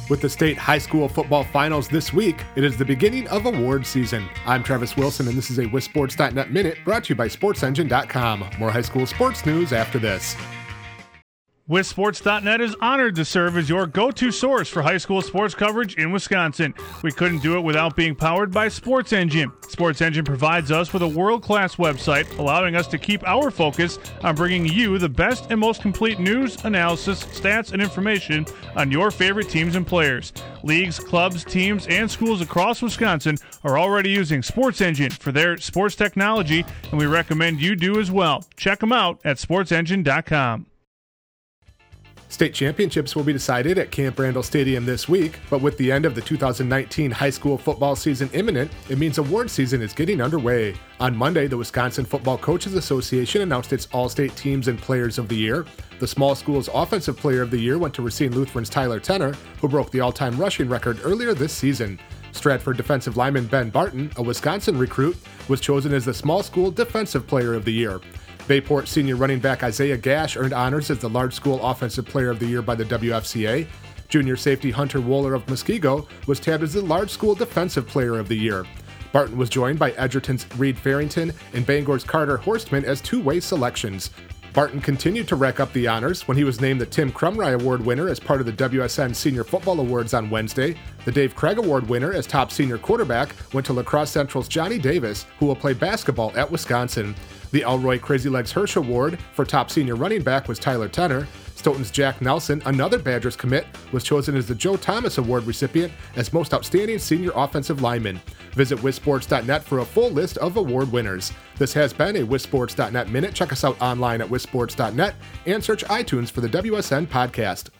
With the state high school football finals this week, it is the beginning of award season. I'm Travis Wilson, and this is a WisSports.net Minute brought to you by SportsEngine.com. More high school sports news after this. WisSports.net is honored to serve as your go-to source for high school sports coverage in Wisconsin. We couldn't do it without being powered by Sports Engine. Sports Engine provides us with a world-class website, allowing us to keep our focus on bringing you the best and most complete news, analysis, stats, and information on your favorite teams and players. Leagues, clubs, teams, and schools across Wisconsin are already using Sports Engine for their sports technology, and we recommend you do as well. Check them out at SportsEngine.com. State championships will be decided at Camp Randall Stadium this week, but with the end of the 2019 high school football season imminent, it means award season is getting underway. On Monday, the Wisconsin Football Coaches Association announced its all-state teams and players of the year. The small school's offensive player of the year went to Racine Lutheran's Tyler Tenner, who broke the all-time rushing record earlier this season. Stratford defensive lineman Ben Barton, a Wisconsin recruit, was chosen as the small school defensive player of the year. Bayport senior running back Isaiah Gash earned honors as the large school offensive player of the year by the WFCA. Junior safety Hunter Wohler of Muskego was tabbed as the large school defensive player of the year. Barton was joined by Edgerton's Reed Farrington and Bangor's Carter Horstman as two-way selections. Barton continued to rack up the honors when he was named the Tim Crumry Award winner as part of the WSN Senior Football Awards on Wednesday. The Dave Craig Award winner as top senior quarterback went to La Crosse Central's Johnny Davis, who will play basketball at Wisconsin. The Elroy Crazy Legs Hirsch Award for top senior running back was Tyler Tenner. Stoughton's Jack Nelson, another Badgers commit, was chosen as the Joe Thomas Award recipient as most outstanding senior offensive lineman. Visit WisSports.net for a full list of award winners. This has been a WisSports.net Minute. Check us out online at WisSports.net and search iTunes for the WSN podcast.